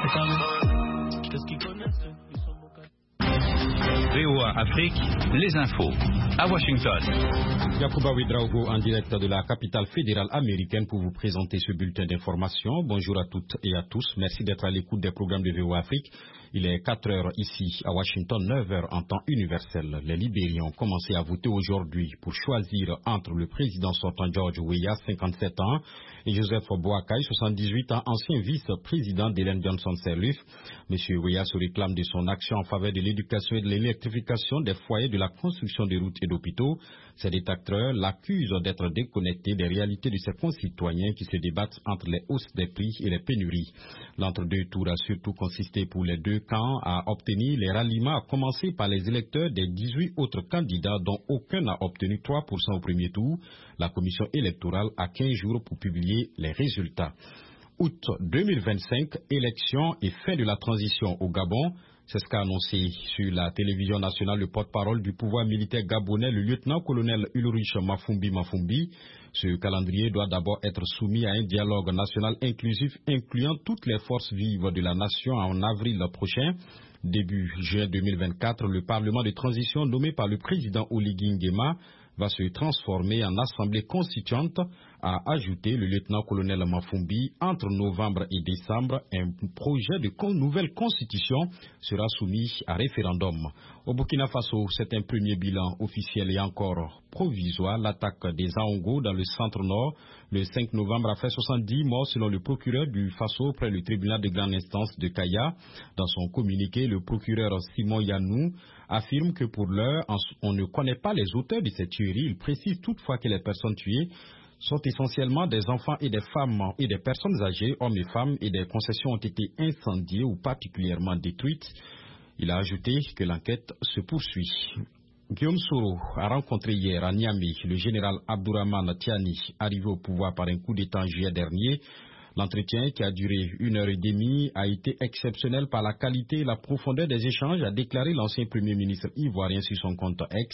VOA Afrique, les infos. À Washington. Yacouba Ouedraogo en direct de la capitale fédérale américaine pour vous présenter ce bulletin d'information. Bonjour à toutes et à tous. Merci d'être à l'écoute des programmes de VOA Afrique. Il est 4 heures ici à Washington, 9 heures en temps universel. Les Libériens ont commencé à voter aujourd'hui pour choisir entre le président sortant George Weah, 57 ans, et Joseph Boakai, 78 ans, ancien vice-président d'Ellen Johnson Sirleaf. M. Weah se réclame de son action en faveur de l'éducation et de l'électrification des foyers, de la construction de routes et d'hôpitaux. Ces détracteurs l'accusent d'être déconnecté des réalités de ses concitoyens qui se débattent entre les hausses des prix et les pénuries. L'entre-deux tours a surtout consisté pour les deux camps à obtenir les ralliements, à commencer par les électeurs des 18 autres candidats dont aucun n'a obtenu 3% au premier tour. La commission électorale a 15 jours pour publier les résultats. Août 2025, élection et fin de la transition au Gabon. C'est ce qu'a annoncé sur la télévision nationale le porte-parole du pouvoir militaire gabonais, le lieutenant-colonel Ulrich Mafumbi. Ce calendrier doit d'abord être soumis à un dialogue national inclusif incluant toutes les forces vives de la nation en avril prochain. Début juin 2024, le Parlement de transition nommé par le président Oligui Nguema va se transformer en assemblée constituante, a ajouté le lieutenant-colonel Mafumbi. Entre novembre et décembre, un projet de nouvelle constitution sera soumis à référendum. Au Burkina Faso, c'est un premier bilan officiel et encore provisoire. L'attaque des Aongo dans le centre-nord le 5 novembre a fait 70 morts selon le procureur du Faso près le tribunal de grande instance de Kaya. Dans son communiqué, le procureur Simon Yanou affirme que pour l'heure, on ne connaît pas les auteurs de cette tuerie. Il précise toutefois que les personnes tuées sont essentiellement des enfants et des femmes et des personnes âgées, hommes et femmes, et des concessions ont été incendiées ou particulièrement détruites. Il a ajouté que l'enquête se poursuit. Guillaume Soro a rencontré hier à Niamey le général Abdourahmane Tiani, arrivé au pouvoir par un coup d'État en juillet dernier. L'entretien, qui a duré 1h30, a été exceptionnel par la qualité et la profondeur des échanges, a déclaré l'ancien Premier ministre ivoirien sur son compte X.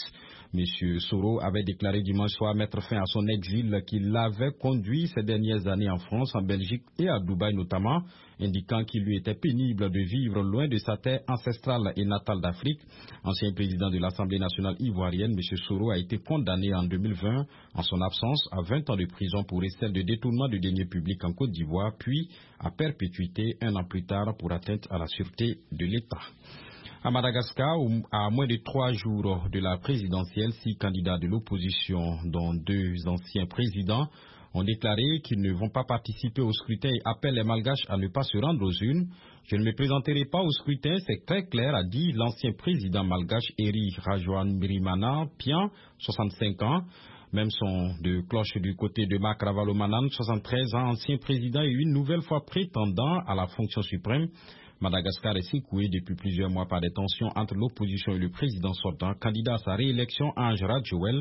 M. Soro avait déclaré dimanche soir mettre fin à son exil qui l'avait conduit ces dernières années en France, en Belgique et à Dubaï notamment, indiquant qu'il lui était pénible de vivre loin de sa terre ancestrale et natale d'Afrique. Ancien président de l'Assemblée nationale ivoirienne, M. Soro a été condamné en 2020, en son absence, à 20 ans de prison pour recel de détournement de deniers publics en Côte d'Ivoire, puis à perpétuité un an plus tard pour atteinte à la sûreté de l'État. À Madagascar, à moins de 3 jours de la présidentielle, 6 candidats de l'opposition, dont 2 anciens présidents, ont déclaré qu'ils ne vont pas participer au scrutin et appellent les Malgaches à ne pas se rendre aux urnes. Je ne me présenterai pas au scrutin, c'est très clair, a dit l'ancien président malgache Eri Rajoelinarimana Pian, 65 ans. Même son de cloche du côté de Mak Ravalomanan, 73 ans, ancien président et une nouvelle fois prétendant à la fonction suprême. Madagascar est secoué depuis plusieurs mois par des tensions entre l'opposition et le président sortant. Candidat à sa réélection, Ange Rajoel,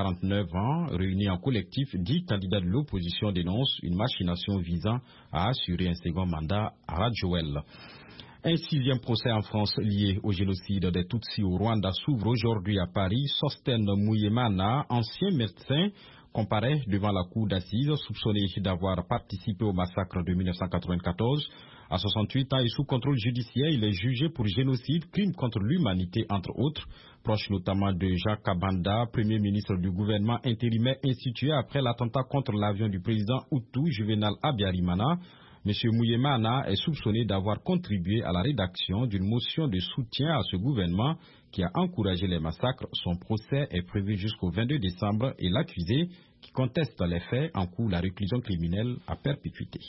49 ans, réuni en collectif, 10 candidats de l'opposition dénoncent une machination visant à assurer un second mandat à Rajoel. Un 6e procès en France lié au génocide des Tutsis au Rwanda s'ouvre aujourd'hui à Paris. Sosten Muyemana, ancien médecin, comparaît devant la cour d'assises, soupçonné d'avoir participé au massacre de 1994. À 68 ans et sous contrôle judiciaire, il est jugé pour génocide, crime contre l'humanité, entre autres. Proche notamment de Jacques Kabanda, premier ministre du gouvernement intérimaire institué après l'attentat contre l'avion du président Hutu Juvenal Abiyarimana. M. Muyemana est soupçonné d'avoir contribué à la rédaction d'une motion de soutien à ce gouvernement qui a encouragé les massacres. Son procès est prévu jusqu'au 22 décembre et l'accusé, qui conteste les faits, encourt la réclusion criminelle à perpétuité.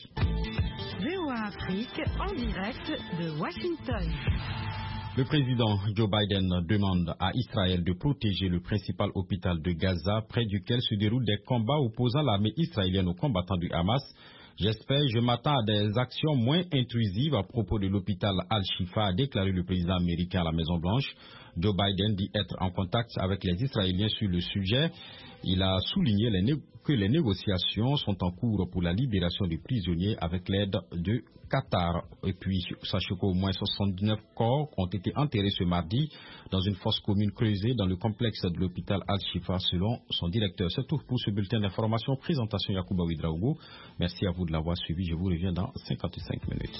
VOA Afrique en direct de Washington. Le président Joe Biden demande à Israël de protéger le principal hôpital de Gaza, près duquel se déroulent des combats opposant l'armée israélienne aux combattants du Hamas. Je m'attends à des actions moins intrusives à propos de l'hôpital Al-Shifa, a déclaré le président américain à la Maison-Blanche. Joe Biden dit être en contact avec les Israéliens sur le sujet. Il a souligné que les négociations sont en cours pour la libération des prisonniers avec l'aide de Qatar. Et puis, sachez qu'au moins 79 corps ont été enterrés ce mardi dans une fosse commune creusée dans le complexe de l'hôpital Al-Shifa, selon son directeur. C'est tout pour ce bulletin d'information. Présentation Yacouba Ouedraogo. Merci à vous de l'avoir suivi. Je vous reviens dans 55 minutes.